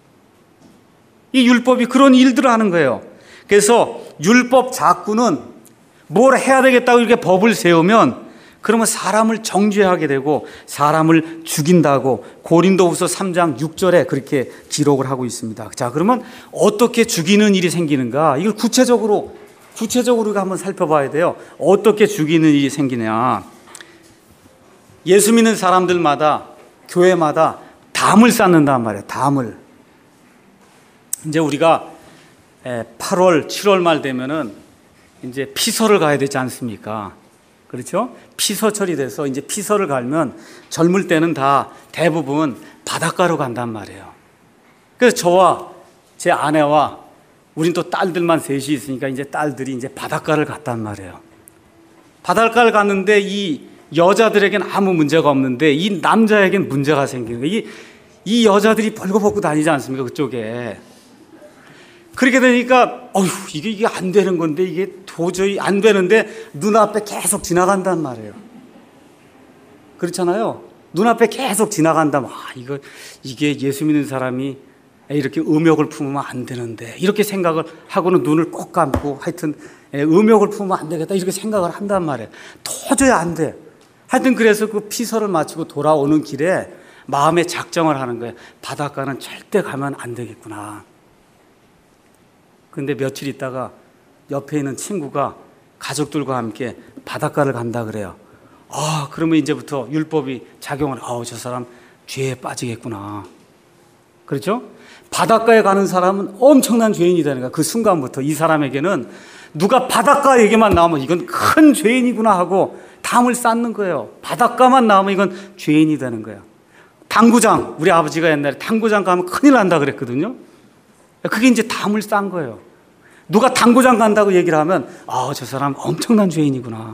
[SPEAKER 1] 이 율법이 그런 일들을 하는 거예요. 그래서 율법 작구는 뭘 해야 되겠다고 이렇게 법을 세우면 그러면 사람을 정죄하게 되고 사람을 죽인다고 고린도후서 삼 장 육 절에 그렇게 기록을 하고 있습니다. 자, 그러면 어떻게 죽이는 일이 생기는가? 이걸 구체적으로 구체적으로 우리가 한번 살펴봐야 돼요. 어떻게 죽이는 일이 생기냐? 예수 믿는 사람들마다, 교회마다 다 담을 쌓는단 말이에요. 담을. 이제 우리가 팔월, 칠월 말 되면은 이제 피서를 가야 되지 않습니까? 그렇죠? 피서철이 돼서 이제 피서를 가면 젊을 때는 다 대부분 바닷가로 간단 말이에요. 그래서 저와 제 아내와 우린 또 딸들만 셋이 있으니까 이제 딸들이 이제 바닷가를 갔단 말이에요. 바닷가를 갔는데 이 여자들에겐 아무 문제가 없는데 이 남자에겐 문제가 생기는 거예요. 이, 이 여자들이 벌거벗고 다니지 않습니까? 그쪽에. 그렇게 되니까 어휴 이게 이게 안 되는 건데 이게 도저히 안 되는데 눈앞에 계속 지나간단 말이에요. 그렇잖아요. 눈앞에 계속 지나간다. 아 이거 이게 예수 믿는 사람이 이렇게 음욕을 품으면 안 되는데 이렇게 생각을 하고는 눈을 꼭 감고 하여튼 음욕을 품으면 안 되겠다 이렇게 생각을 한단 말이에요. 도저히 안 돼. 하여튼 그래서 그 피서를 마치고 돌아오는 길에 마음의 작정을 하는 거예요. 바닷가는 절대 가면 안 되겠구나. 근데 며칠 있다가 옆에 있는 친구가 가족들과 함께 바닷가를 간다 그래요. 아, 그러면 이제부터 율법이 작용을, 아우, 저 사람 죄에 빠지겠구나. 그렇죠? 바닷가에 가는 사람은 엄청난 죄인이 되는 거야. 그 순간부터 이 사람에게는 누가 바닷가 얘기만 나오면 이건 큰 죄인이구나 하고 담을 쌓는 거예요. 바닷가만 나오면 이건 죄인이 되는 거예요. 당구장, 우리 아버지가 옛날에 당구장 가면 큰일 난다 그랬거든요. 그게 이제 담을 쌓은 거예요. 누가 당구장 간다고 얘기를 하면 아, 저 사람 엄청난 죄인이구나.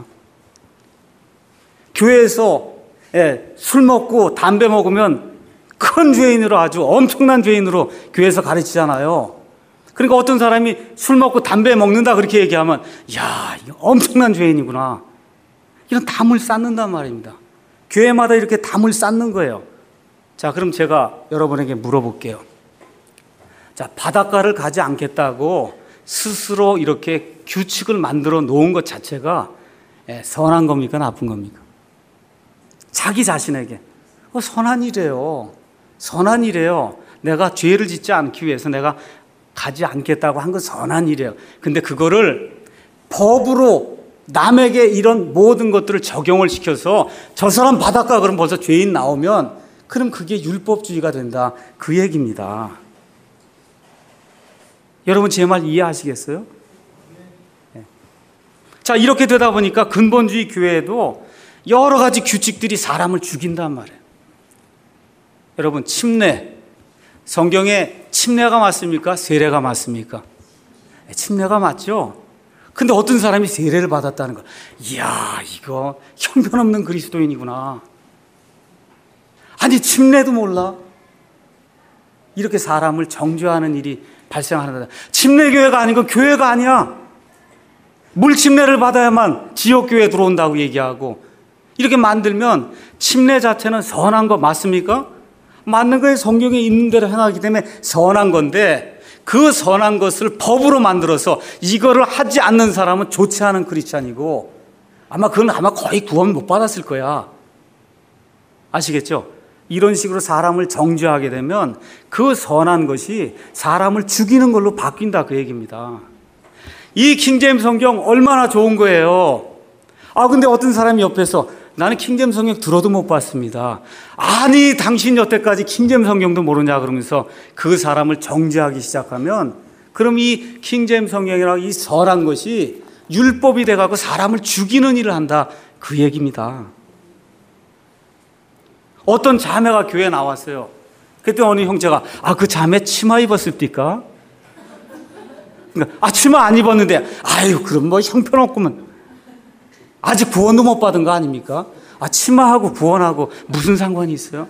[SPEAKER 1] 교회에서 예, 술 먹고 담배 먹으면 큰 죄인으로 아주 엄청난 죄인으로 교회에서 가르치잖아요. 그러니까 어떤 사람이 술 먹고 담배 먹는다 그렇게 얘기하면 야, 이거 엄청난 죄인이구나. 이런 담을 쌓는단 말입니다. 교회마다 이렇게 담을 쌓는 거예요. 자, 그럼 제가 여러분에게 물어볼게요. 자, 바닷가를 가지 않겠다고 스스로 이렇게 규칙을 만들어 놓은 것 자체가 선한 겁니까? 나쁜 겁니까? 자기 자신에게 어, 선한 일이에요. 선한 일이에요. 내가 죄를 짓지 않기 위해서 내가 가지 않겠다고 한 건 선한 일이에요. 근데 그거를 법으로 남에게 이런 모든 것들을 적용을 시켜서 저 사람 바닷가 그럼 벌써 죄인 나오면 그럼 그게 율법주의가 된다. 그 얘기입니다. 여러분 제 말 이해하시겠어요? 네. 자, 이렇게 되다 보니까 근본주의 교회에도 여러 가지 규칙들이 사람을 죽인단 말이에요. 여러분 침례, 성경에 침례가 맞습니까? 세례가 맞습니까? 네, 침례가 맞죠? 근데 어떤 사람이 세례를 받았다는 거. 이야, 이거 형편없는 그리스도인이구나. 아니 침례도 몰라. 이렇게 사람을 정죄하는 일이 발생하는 침례교회가 아닌 건 교회가 아니야. 물침례를 받아야만 지옥교회에 들어온다고 얘기하고 이렇게 만들면 침례 자체는 선한 거 맞습니까? 맞는 거에 성경에 있는 대로 행하기 때문에 선한 건데 그 선한 것을 법으로 만들어서 이거를 하지 않는 사람은 좋지 않은 크리스찬이고 아마 그건 아마 거의 구원 못 받았을 거야. 아시겠죠? 이런 식으로 사람을 정죄하게 되면 그 선한 것이 사람을 죽이는 걸로 바뀐다 그 얘기입니다. 이 킹제임스 성경 얼마나 좋은 거예요. 아 근데 어떤 사람이 옆에서 나는 킹제임스 성경 들어도 못 봤습니다. 아니 당신 여태까지 킹제임스 성경도 모르냐 그러면서 그 사람을 정죄하기 시작하면 그럼 이 킹제임스 성경이라고 이 선한 것이 율법이 돼가지고 사람을 죽이는 일을 한다 그 얘기입니다. 어떤 자매가 교회에 나왔어요. 그때 어느 형제가 아, 그 자매 치마 입었습니까? 그러니까, 아, 치마 안 입었는데 아유, 그럼 뭐 형편없구만. 아직 구원도 못 받은 거 아닙니까? 아, 치마하고 구원하고 무슨 상관이 있어요?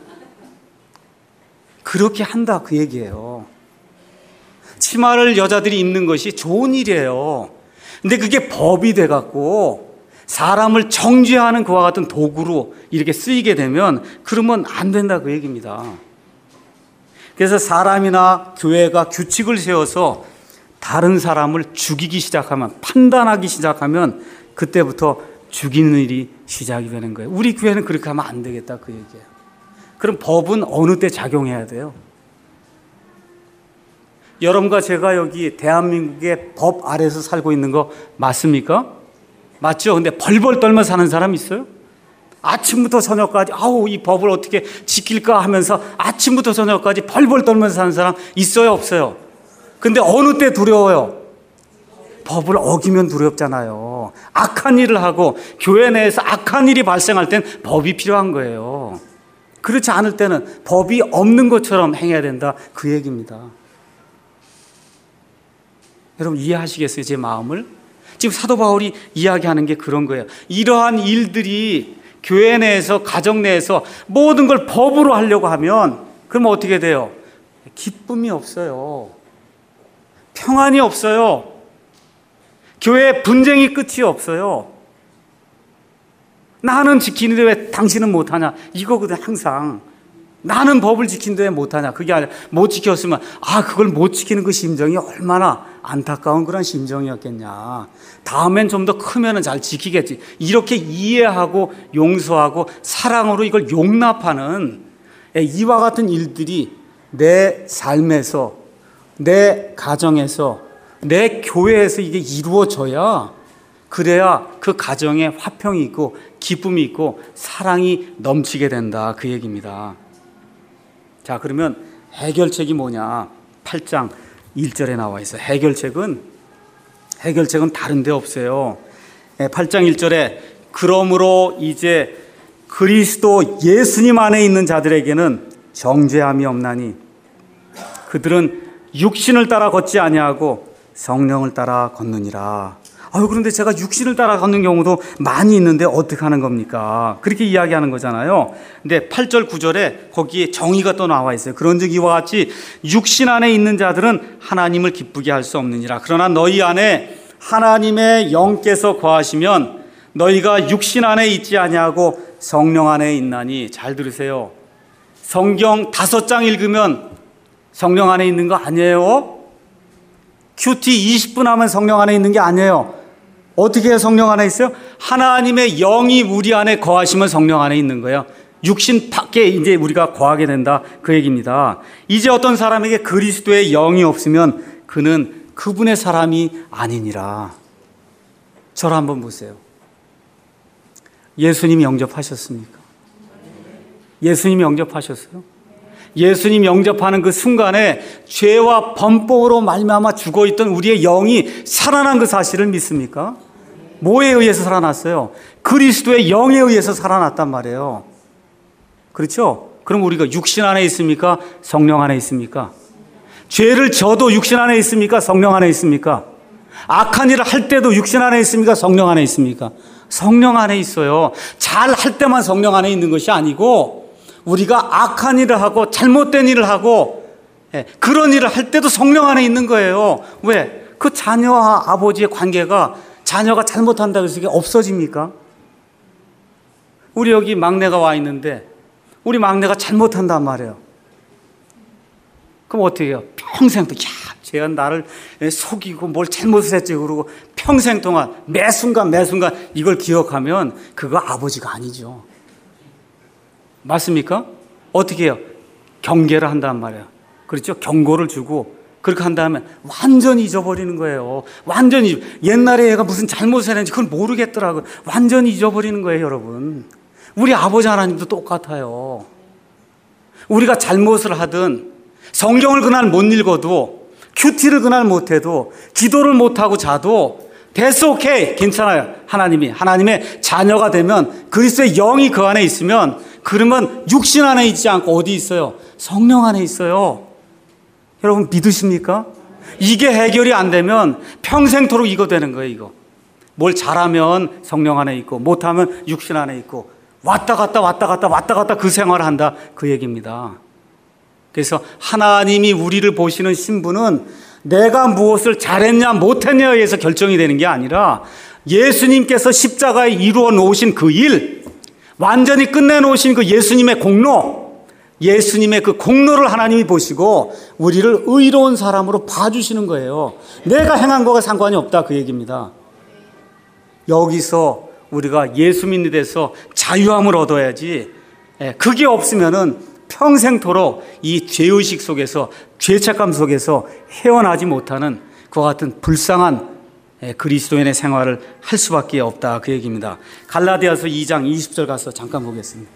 [SPEAKER 1] 그렇게 한다 그 얘기예요. 치마를 여자들이 입는 것이 좋은 일이에요. 근데 그게 법이 돼갖고 사람을 정죄하는 그와 같은 도구로 이렇게 쓰이게 되면 그러면 안 된다 그 얘기입니다. 그래서 사람이나 교회가 규칙을 세워서 다른 사람을 죽이기 시작하면 판단하기 시작하면 그때부터 죽이는 일이 시작이 되는 거예요. 우리 교회는 그렇게 하면 안 되겠다 그 얘기예요. 그럼 법은 어느 때 작용해야 돼요? 여러분과 제가 여기 대한민국의 법 아래에서 살고 있는 거 맞습니까? 맞죠? 근데 벌벌 떨며 사는 사람 있어요? 아침부터 저녁까지 아우 이 법을 어떻게 지킬까 하면서 아침부터 저녁까지 벌벌 떨면서 사는 사람 있어요, 없어요? 근데 어느 때 두려워요? 법을 어기면 두렵잖아요. 악한 일을 하고 교회 내에서 악한 일이 발생할 땐 법이 필요한 거예요. 그렇지 않을 때는 법이 없는 것처럼 행해야 된다, 그 얘기입니다. 여러분 이해하시겠어요, 제 마음을? 지금 사도 바울이 이야기하는 게 그런 거예요. 이러한 일들이 교회 내에서, 가정 내에서 모든 걸 법으로 하려고 하면 그러면 어떻게 돼요? 기쁨이 없어요. 평안이 없어요. 교회에 분쟁이 끝이 없어요. 나는 지키는데 왜 당신은 못하냐, 이거거든. 항상 나는 법을 지키는데 왜 못하냐, 그게 아니라 못 지켰으면 아 그걸 못 지키는 그 심정이 얼마나 안타까운 그런 심정이었겠냐, 다음엔 좀 더 크면은 잘 지키겠지, 이렇게 이해하고 용서하고 사랑으로 이걸 용납하는 이와 같은 일들이 내 삶에서, 내 가정에서, 내 교회에서 이게 이루어져야, 그래야 그 가정에 화평이 있고 기쁨이 있고 사랑이 넘치게 된다, 그 얘기입니다. 자, 그러면 해결책이 뭐냐? 팔 장 일 절에 나와 있어요. 해결책은 해결책은 다른 데 없어요. 팔 장 일 절에 그러므로 이제 그리스도 예수님 안에 있는 자들에게는 정죄함이 없나니 그들은 육신을 따라 걷지 아니하고 성령을 따라 걷느니라. 아유, 그런데 제가 육신을 따라 걷는 경우도 많이 있는데 어떻게 하는 겁니까? 그렇게 이야기하는 거잖아요. 근데 팔 절 구 절에 거기에 정의가 또 나와 있어요. 그런즉 이와 같이 육신 안에 있는 자들은 하나님을 기쁘게 할 수 없느니라. 그러나 너희 안에 하나님의 영께서 거하시면 너희가 육신 안에 있지 아니하고 성령 안에 있나니. 잘 들으세요. 성경 다섯 장 읽으면 성령 안에 있는 거 아니에요? 큐티 이십 분 하면 성령 안에 있는 게 아니에요. 어떻게 해야 성령 안에 있어요? 하나님의 영이 우리 안에 거하시면 성령 안에 있는 거예요. 육신 밖에 이제 우리가 거하게 된다, 그 얘기입니다. 이제 어떤 사람에게 그리스도의 영이 없으면 그는 그분의 사람이 아니니라. 저를 한번 보세요. 예수님 영접하셨습니까? 예수님 영접하셨어요? 예수님 영접하는 그 순간에 죄와 범법으로 말미암아 죽어있던 우리의 영이 살아난 그 사실을 믿습니까? 뭐에 의해서 살아났어요? 그리스도의 영에 의해서 살아났단 말이에요. 그렇죠? 그럼 우리가 육신 안에 있습니까? 성령 안에 있습니까? 죄를 져도 육신 안에 있습니까? 성령 안에 있습니까? 악한 일을 할 때도 육신 안에 있습니까? 성령 안에 있습니까? 성령 안에 있어요. 잘 할 때만 성령 안에 있는 것이 아니고 우리가 악한 일을 하고 잘못된 일을 하고 그런 일을 할 때도 성령 안에 있는 거예요. 왜? 그 자녀와 아버지의 관계가, 자녀가 잘못한다고 해서 이게 없어집니까? 우리 여기 막내가 와 있는데 우리 막내가 잘못한단 말이에요. 그럼 어떻게 해요? 평생 또, 야, 쟤가 나를 속이고 뭘 잘못을 했지 그러고 평생 동안 매 순간 매 순간 이걸 기억하면 그거 아버지가 아니죠. 맞습니까? 어떻게 해요? 경계를 한단 말이에요. 그렇죠? 경고를 주고 그렇게 한 다음에 완전히 잊어버리는 거예요. 완전히. 옛날에 얘가 무슨 잘못을 했는지 그걸 모르겠더라고요. 완전히 잊어버리는 거예요, 여러분. 우리 아버지 하나님도 똑같아요. 우리가 잘못을 하든 성경을 그날 못 읽어도 큐티를 그날 못해도 기도를 못하고 자도 That's okay. 괜찮아요. 하나님이 하나님의 자녀가 되면 그리스도의 영이 그 안에 있으면 그러면 육신 안에 있지 않고 어디 있어요? 성령 안에 있어요. 여러분 믿으십니까? 이게 해결이 안 되면 평생토록 이거 되는 거예요. 이거 뭘 잘하면 성령 안에 있고 못하면 육신 안에 있고 왔다 갔다 왔다 갔다 왔다 갔다 그 생활을 한다, 그 얘기입니다. 그래서 하나님이 우리를 보시는 신분은 내가 무엇을 잘했냐 못했냐에 의해서 결정이 되는 게 아니라 예수님께서 십자가에 이루어 놓으신 그 일, 완전히 끝내놓으신 그 예수님의 공로, 예수님의 그 공로를 하나님이 보시고 우리를 의로운 사람으로 봐주시는 거예요. 내가 행한 거가 상관이 없다, 그 얘기입니다. 여기서 우리가 예수 믿는 데서 자유함을 얻어야지, 그게 없으면은 평생토록 이 죄의식 속에서, 죄책감 속에서 헤어나지 못하는 그와 같은 불쌍한 그리스도인의 생활을 할 수밖에 없다 그 얘기입니다. 갈라디아서 이 장 이십 절 가서 잠깐 보겠습니다.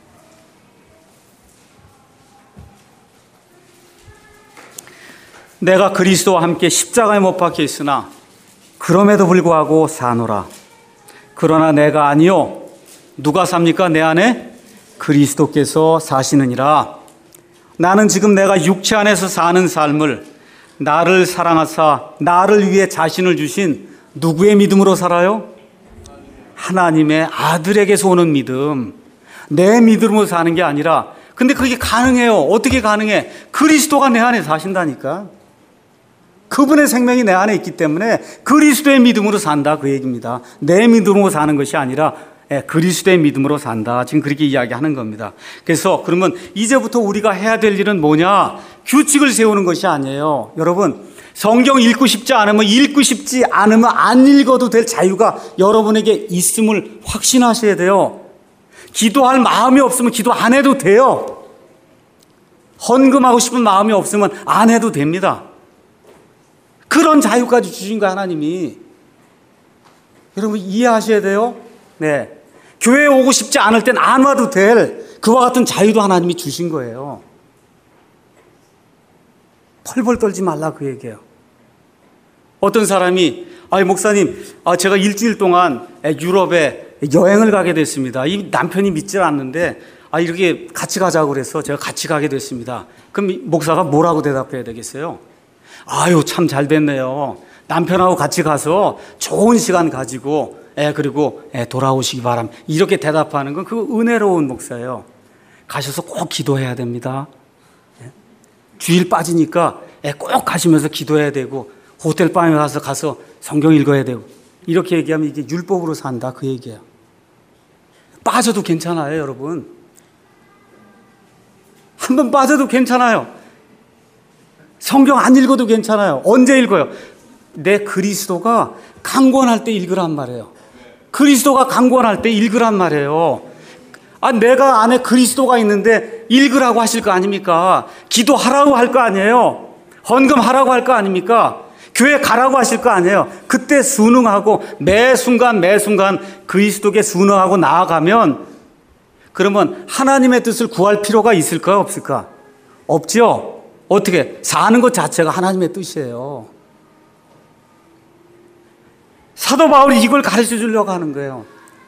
[SPEAKER 1] 내가 그리스도와 함께 십자가에 못 박혀 있으나 그럼에도 불구하고 사노라. 그러나 내가 아니요 누가 삽니까? 내 안에 그리스도께서 사시느니라. 나는 지금 내가 육체 안에서 사는 삶을 나를 사랑하사 나를 위해 자신을 주신 누구의 믿음으로 살아요? 하나님의 아들에게서 오는 믿음. 내 믿음으로 사는 게 아니라, 근데 그게 가능해요. 어떻게 가능해? 그리스도가 내 안에 사신다니까. 그분의 생명이 내 안에 있기 때문에 그리스도의 믿음으로 산다 그 얘기입니다. 내 믿음으로 사는 것이 아니라 그리스도의 믿음으로 산다. 지금 그렇게 이야기하는 겁니다. 그래서 그러면 이제부터 우리가 해야 될 일은 뭐냐? 규칙을 세우는 것이 아니에요. 여러분, 성경 읽고 싶지 않으면 읽고 싶지 않으면 안 읽어도 될 자유가 여러분에게 있음을 확신하셔야 돼요. 기도할 마음이 없으면 기도 안 해도 돼요. 헌금하고 싶은 마음이 없으면 안 해도 됩니다. 그런 자유까지 주신 거야 하나님이. 여러분 이해하셔야 돼요. 네, 교회에 오고 싶지 않을 땐 안 와도 될 그와 같은 자유도 하나님이 주신 거예요. 펄펄 떨지 말라 그 얘기예요. 어떤 사람이 아 목사님, 아 제가 일주일 동안 유럽에 여행을 가게 됐습니다. 이 남편이 믿질 않는데 아 이렇게 같이 가자고 그래서 제가 같이 가게 됐습니다. 그럼 목사가 뭐라고 대답해야 되겠어요? 아유 참 잘 됐네요. 남편하고 같이 가서 좋은 시간 가지고 예, 그리고 예, 돌아오시기 바랍니다. 이렇게 대답하는 건 그 은혜로운 목사예요. 가셔서 꼭 기도해야 됩니다. 예? 주일 빠지니까 예, 꼭 가시면서 기도해야 되고 호텔 방에 가서 가서 성경 읽어야 되고 이렇게 얘기하면 이게 율법으로 산다 그 얘기예요. 빠져도 괜찮아요 여러분. 한 번 빠져도 괜찮아요. 성경 안 읽어도 괜찮아요. 언제 읽어요? 내 그리스도가 강권할 때 읽으란 말이에요. 그리스도가 강권할 때 읽으란 말이에요. 아, 내가 안에 그리스도가 있는데 읽으라고 하실 거 아닙니까? 기도하라고 할 거 아니에요? 헌금하라고 할 거 아닙니까? 교회 가라고 하실 거 아니에요? 그때 순응하고 매 순간 매 순간 그리스도께 순응하고 나아가면 그러면 하나님의 뜻을 구할 필요가 있을까요? 없을까? 없죠? 어떻게? 사는 것 자체가 하나님의 뜻이에요. 사도 바울이 이걸 가르쳐 주려고 하는 거예요.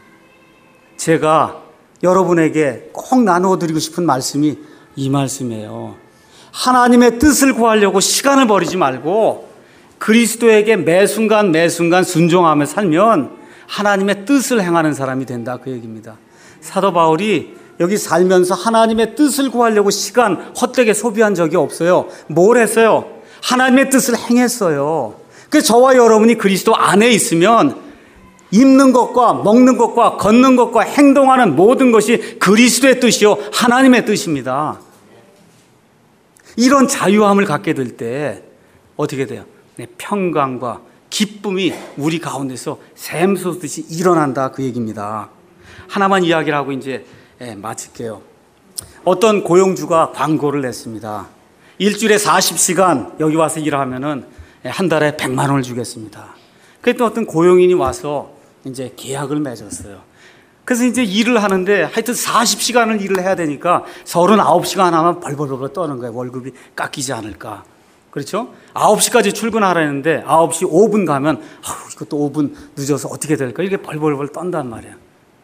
[SPEAKER 1] 제가 여러분에게 꼭 나누어 드리고 싶은 말씀이 이 말씀이에요. 하나님의 뜻을 구하려고 시간을 버리지 말고 그리스도에게 매 순간 매 순간 순종하며 살면 하나님의 뜻을 행하는 사람이 된다 그 얘기입니다. 사도 바울이 여기 살면서 하나님의 뜻을 구하려고 시간 헛되게 소비한 적이 없어요. 뭘 했어요? 하나님의 뜻을 행했어요. 그래서 저와 여러분이 그리스도 안에 있으면 입는 것과 먹는 것과 걷는 것과 행동하는 모든 것이 그리스도의 뜻이요 하나님의 뜻입니다. 이런 자유함을 갖게 될 때 어떻게 돼요? 네, 평강과 기쁨이 우리 가운데서 샘솟듯이 일어난다 그 얘기입니다. 하나만 이야기를 하고 이제 예, 마칠게요. 어떤 고용주가 광고를 냈습니다. 일주일에 사십 시간 여기 와서 일하면은 한 달에 백만 원을 주겠습니다. 그랬더니 어떤 고용인이 와서 이제 계약을 맺었어요. 그래서 이제 일을 하는데 하여튼 사십 시간을 일을 해야 되니까 서른아홉 시간 하면 벌벌벌 떠는 거예요. 월급이 깎이지 않을까. 그렇죠? 아홉 시까지 출근하라는데 아홉 시 오 분 가면 아우, 이것도 오 분 늦어서 어떻게 될까? 이렇게 벌벌벌 떤단 말이에요.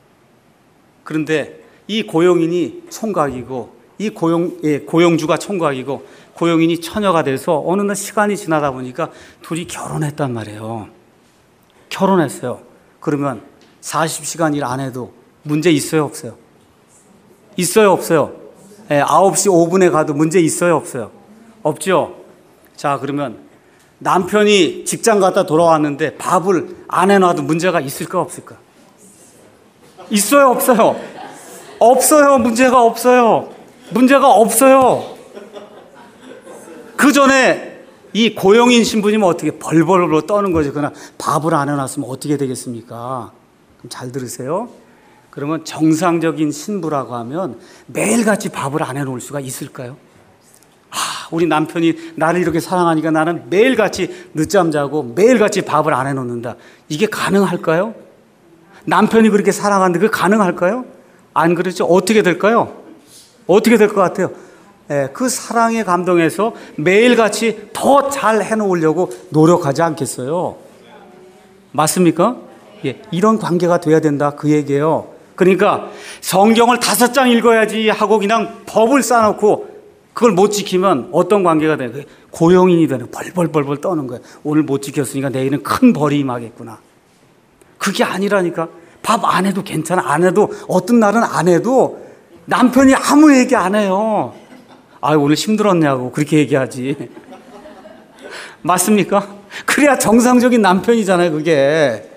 [SPEAKER 1] 그런데 이 고용인이 총각이고 이 고용, 예, 고용주가 총각이고 고용인이 처녀가 돼서 어느 날 시간이 지나다 보니까 둘이 결혼했단 말이에요. 결혼했어요. 그러면 사십 시간 일 안 해도 문제 있어요 없어요? 있어요 없어요? 예, 아홉 시 오 분에 가도 문제 있어요 없어요? 없죠? 자 그러면 남편이 직장 갔다 돌아왔는데 밥을 안 해놔도 문제가 있을까 없을까? 있어요 없어요? 없어요. 문제가 없어요. 문제가 없어요. 그 전에 이 고용인 신부님은 어떻게 벌벌벌 떠는 거죠. 그러나 밥을 안 해놨으면 어떻게 되겠습니까? 그럼 잘 들으세요. 그러면 정상적인 신부라고 하면 매일같이 밥을 안 해놓을 수가 있을까요? 아, 우리 남편이 나를 이렇게 사랑하니까 나는 매일같이 늦잠 자고 매일같이 밥을 안 해놓는다. 이게 가능할까요? 남편이 그렇게 사랑하는데 그게 가능할까요? 안 그렇죠? 어떻게 될까요? 어떻게 될 것 같아요? 예, 그 사랑에 감동해서 매일같이 더 잘 해놓으려고 노력하지 않겠어요? 맞습니까? 예, 이런 관계가 돼야 된다 그 얘기예요. 그러니까 성경을 다섯 장 읽어야지 하고 그냥 법을 쌓아놓고 그걸 못 지키면 어떤 관계가 되는 거예요? 고용인이 되는 거예요. 벌벌벌벌 떠는 거예요. 오늘 못 지켰으니까 내일은 큰 벌이 임하겠구나. 그게 아니라니까. 밥 안 해도 괜찮아. 안 해도 어떤 날은 안 해도 남편이 아무 얘기 안 해요. 아, 오늘 힘들었냐고 그렇게 얘기하지. 맞습니까? 그래야 정상적인 남편이잖아요, 그게.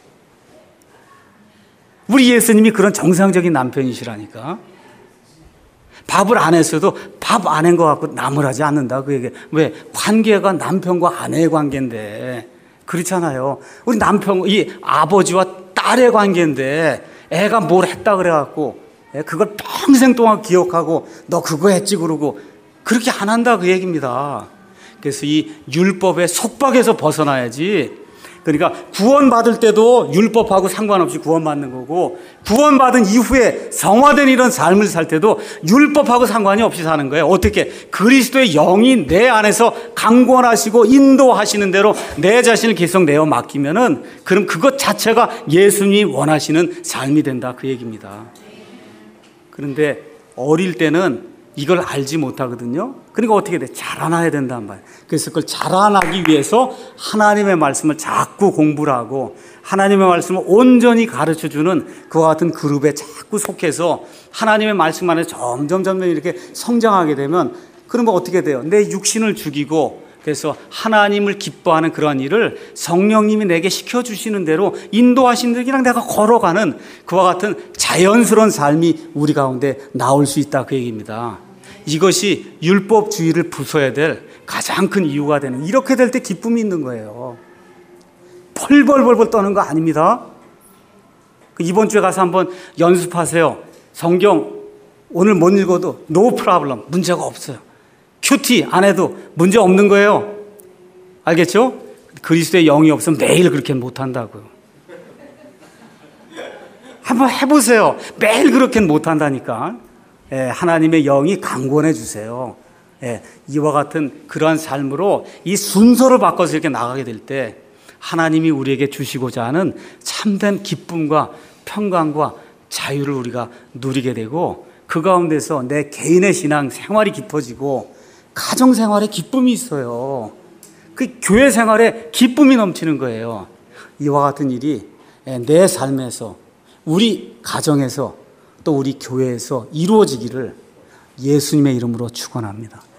[SPEAKER 1] 우리 예수님이 그런 정상적인 남편이시라니까. 밥을 안 했어도 밥 안 한 것 같고 나무라지 않는다, 그 얘기. 왜? 관계가 남편과 아내의 관계인데. 그렇잖아요. 우리 남편, 이 아버지와 딸의 관계인데 애가 뭘 했다 그래갖고 그걸 평생 동안 기억하고 너 그거 했지 그러고 그렇게 안 한다 그 얘기입니다. 그래서 이 율법의 속박에서 벗어나야지. 그러니까 구원받을 때도 율법하고 상관없이 구원받는 거고 구원받은 이후에 성화된 이런 삶을 살 때도 율법하고 상관이 없이 사는 거예요. 어떻게? 그리스도의 영이 내 안에서 강권하시고 인도하시는 대로 내 자신을 계속 내어 맡기면은 그럼 그것 자체가 예수님이 원하시는 삶이 된다 그 얘기입니다. 그런데 어릴 때는 이걸 알지 못하거든요. 그러니까 어떻게 돼? 자라나야 된단 말이에요. 그래서 그걸 자라나기 위해서 하나님의 말씀을 자꾸 공부를 하고 하나님의 말씀을 온전히 가르쳐주는 그와 같은 그룹에 자꾸 속해서 하나님의 말씀 안에 점점 점점 이렇게 성장하게 되면 그러면 어떻게 돼요? 내 육신을 죽이고 그래서 하나님을 기뻐하는 그러한 일을 성령님이 내게 시켜주시는 대로 인도하시는 대로 그냥 내가 걸어가는 그와 같은 자연스러운 삶이 우리 가운데 나올 수 있다 그 얘기입니다. 이것이 율법주의를 부숴야 될 가장 큰 이유가 되는, 이렇게 될 때 기쁨이 있는 거예요. 펄벌벌벌 떠는 거 아닙니다. 이번 주에 가서 한번 연습하세요. 성경 오늘 못 읽어도 no problem, 문제가 없어요. 큐티 안 해도 문제 없는 거예요. 알겠죠? 그리스도의 영이 없으면 매일 그렇게 못한다고요. 한번 해보세요. 매일 그렇게는 못한다니까. 예, 하나님의 영이 강권해 주세요. 예, 이와 같은 그러한 삶으로 이 순서를 바꿔서 이렇게 나가게 될 때 하나님이 우리에게 주시고자 하는 참된 기쁨과 평강과 자유를 우리가 누리게 되고 그 가운데서 내 개인의 신앙 생활이 깊어지고 가정 생활에 기쁨이 있어요. 그 교회 생활에 기쁨이 넘치는 거예요. 이와 같은 일이 내 삶에서 우리 가정에서 또 우리 교회에서 이루어지기를 예수님의 이름으로 축원합니다.